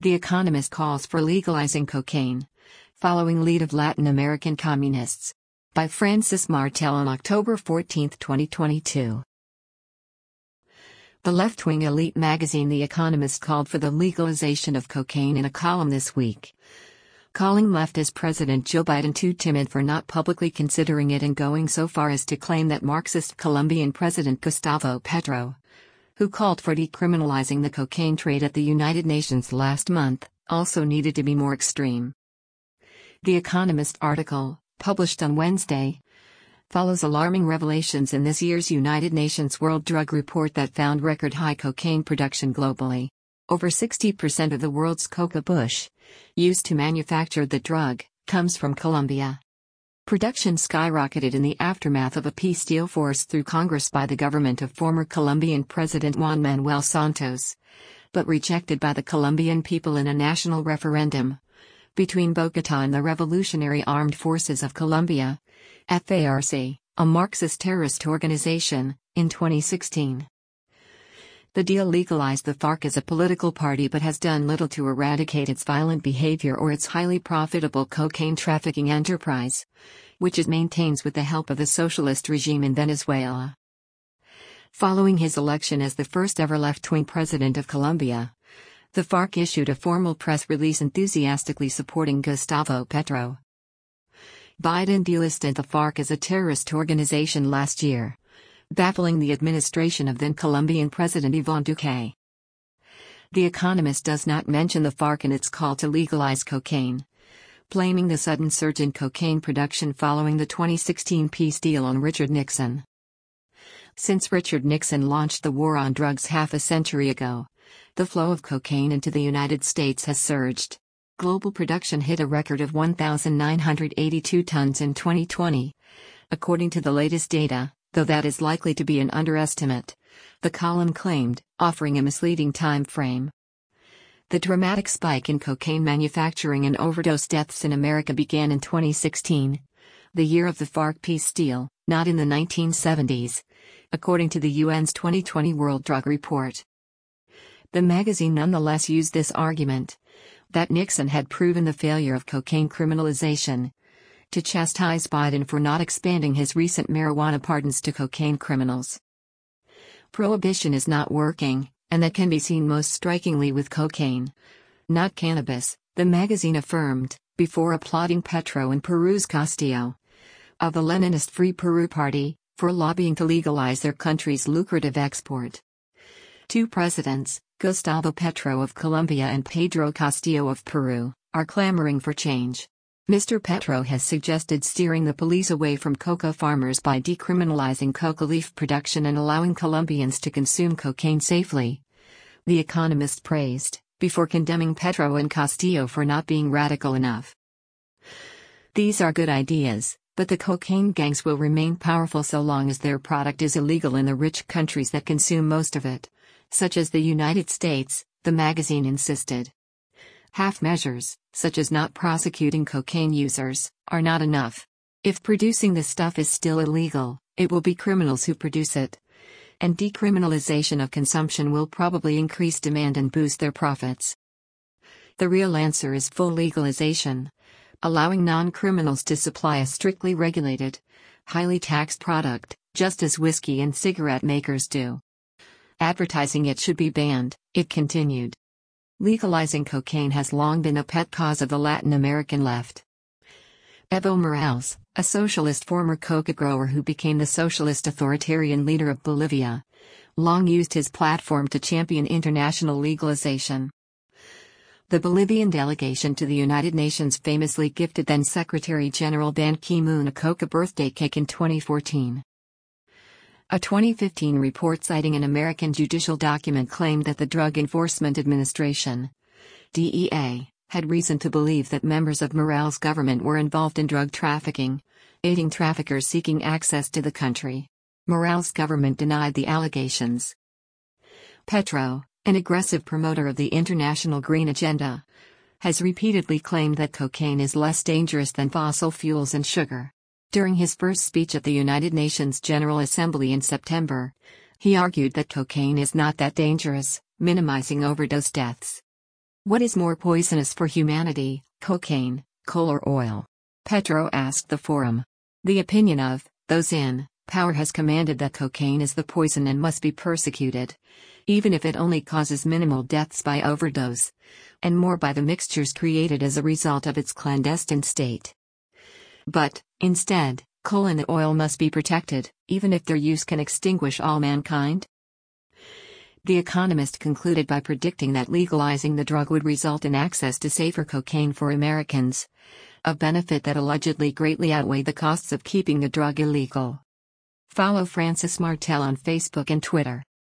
The Economist calls for legalizing cocaine, following lead of Latin American communists. By Francis Martel on October 14, 2022. The left-wing elite magazine The Economist called for the legalization of cocaine in a column this week, calling leftist President Joe Biden too timid for not publicly considering it and going so far as to claim that Marxist Colombian President Gustavo Petro, who called for decriminalizing the cocaine trade at the United Nations last month, also needed to be more extreme. The Economist article, published on Wednesday, follows alarming revelations in this year's United Nations World Drug Report that found record-high cocaine production globally. Over 60% of the world's coca bush, used to manufacture the drug, comes from Colombia. Production skyrocketed in the aftermath of a peace deal forced through Congress by the government of former Colombian President Juan Manuel Santos, but rejected by the Colombian people in a national referendum between Bogotá and the Revolutionary Armed Forces of Colombia, FARC, a Marxist terrorist organization, in 2016. The deal legalized the FARC as a political party but has done little to eradicate its violent behavior or its highly profitable cocaine trafficking enterprise, which it maintains with the help of the socialist regime in Venezuela. Following his election as the first ever left-wing president of Colombia, the FARC issued a formal press release enthusiastically supporting Gustavo Petro. Biden delisted the FARC as a terrorist organization last year, baffling the administration of then Colombian President Iván Duque. The Economist does not mention the FARC in its call to legalize cocaine, blaming the sudden surge in cocaine production following the 2016 peace deal on Richard Nixon. Since Richard Nixon launched the war on drugs half a century ago, the flow of cocaine into the United States has surged. Global production hit a record of 1,982 tons in 2020, according to the latest data, though that is likely to be an underestimate, the column claimed, offering a misleading time frame. The dramatic spike in cocaine manufacturing and overdose deaths in America began in 2016, the year of the FARC peace deal, not in the 1970s, according to the UN's 2020 World Drug Report. The magazine nonetheless used this argument, that Nixon had proven the failure of cocaine criminalization, to chastise Biden for not expanding his recent marijuana pardons to cocaine criminals. Prohibition is not working, and that can be seen most strikingly with cocaine, not cannabis, the magazine affirmed, before applauding Petro and Peru's Castillo, of the Leninist Free Peru Party, for lobbying to legalize their country's lucrative export. Two presidents, Gustavo Petro of Colombia and Pedro Castillo of Peru, are clamoring for change. Mr. Petro has suggested steering the police away from coca farmers by decriminalizing coca leaf production and allowing Colombians to consume cocaine safely. The Economist praised, before condemning Petro and Castillo for not being radical enough. These are good ideas, but the cocaine gangs will remain powerful so long as their product is illegal in the rich countries that consume most of it, such as the United States, the magazine insisted. Half measures, such as not prosecuting cocaine users, are not enough. If producing the stuff is still illegal, it will be criminals who produce it. And decriminalization of consumption will probably increase demand and boost their profits. The real answer is full legalization, allowing non-criminals to supply a strictly regulated, highly taxed product, just as whiskey and cigarette makers do. Advertising it should be banned, it continued. Legalizing cocaine has long been a pet cause of the Latin American left. Evo Morales, a socialist former coca grower who became the socialist authoritarian leader of Bolivia, long used his platform to champion international legalization. The Bolivian delegation to the United Nations famously gifted then Secretary General Ban Ki-moon a coca birthday cake in 2014. A 2015 report citing an American judicial document claimed that the Drug Enforcement Administration, DEA, had reason to believe that members of Morales' government were involved in drug trafficking, aiding traffickers seeking access to the country. Morales' government denied the allegations. Petro, an aggressive promoter of the international green agenda, has repeatedly claimed that cocaine is less dangerous than fossil fuels and sugar. During his first speech at the United Nations General Assembly in September, he argued that cocaine is not that dangerous, minimizing overdose deaths. What is more poisonous for humanity, cocaine, coal or oil? Petro asked the forum. The opinion of those in power has commanded that cocaine is the poison and must be persecuted, even if it only causes minimal deaths by overdose, and more by the mixtures created as a result of its clandestine state. But, instead, coal and the oil must be protected, even if their use can extinguish all mankind? The Economist concluded by predicting that legalizing the drug would result in access to safer cocaine for Americans, a benefit that allegedly greatly outweighed the costs of keeping the drug illegal. Follow Francis Martel on Facebook and Twitter.